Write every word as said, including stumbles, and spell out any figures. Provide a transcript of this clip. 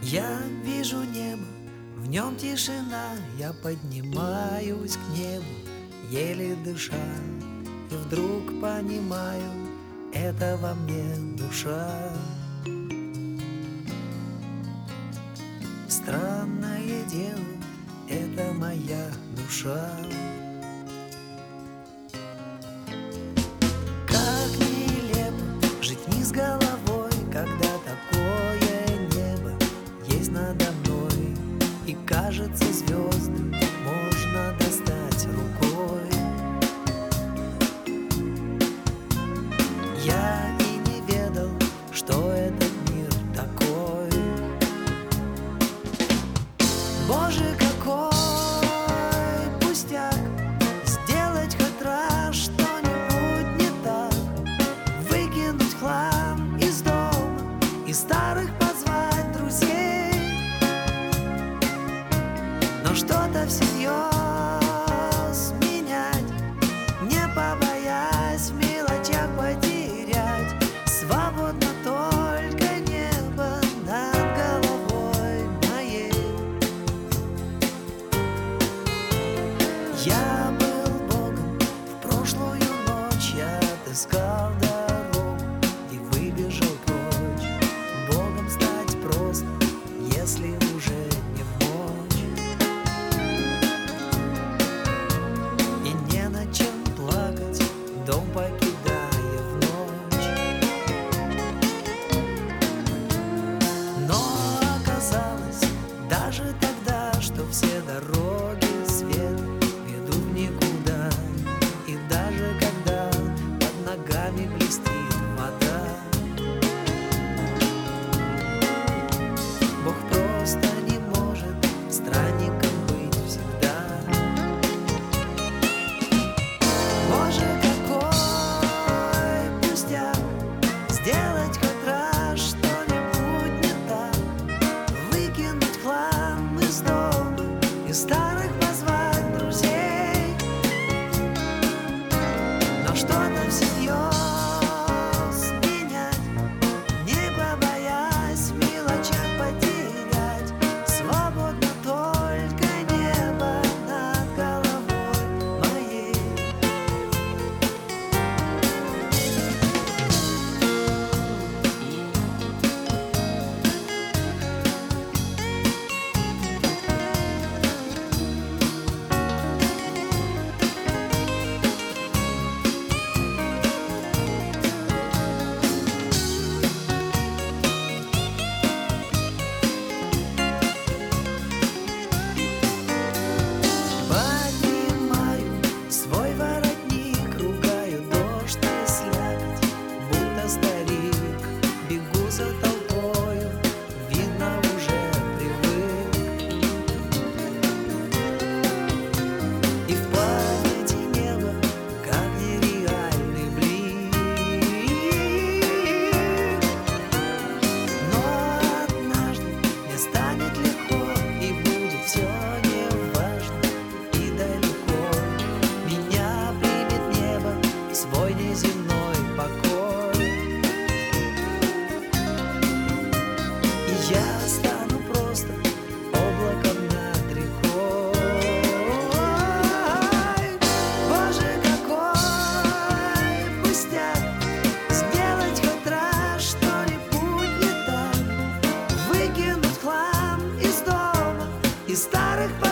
Я вижу небо, в нем тишина, я поднимаюсь к небу, еле дыша, и вдруг понимаю, это во мне душа. Странное дело, это моя душа. Как нелепо жить не с головой, когда такое небо есть надо мной, и кажется, звезды можно достать рукой. Я и не ведал, что этот мир такой. Боже, какой пустяк сделать хоть раз что-нибудь не так, выкинуть хлам из дома и старых позвать друзей, но что-то всерьез менять, не побоясь в мелочах потерять. Свободно только небо над головой моей. Я был Богом в прошлую ночь, я отыскал дорогу и выбежал прочь. Богом стать просто, если уже не в мочь, и не над чем плакать, дом покидая в ночь. Но оказалось даже тогда, что все дороги света ведут в никуда, и даже когда под ногами блестит вода, Бог просто не может странником быть всегда. Боже, какой пустяк сделать хоть раз что-нибудь не так, выкинуть хлам из дома и старых позвать друзей, но что-то всерьез менять, не побоясь в мелочах потерять. Свободно только небо над головой моей. Поднимаю свой воротник, ругаю дождь и слякоть, будто старик. Бегу за толпою, видно, уже привык. И в памяти небо, как нереальный блик. Но однажды мне станет легко, и будет все неважно и далеко. Меня примет небо в свой неземной покой, и я стану просто облаком над рекой. Боже, какой пустяк сделать хоть раз что-нибудь не так, выкинуть хлам из дома и старых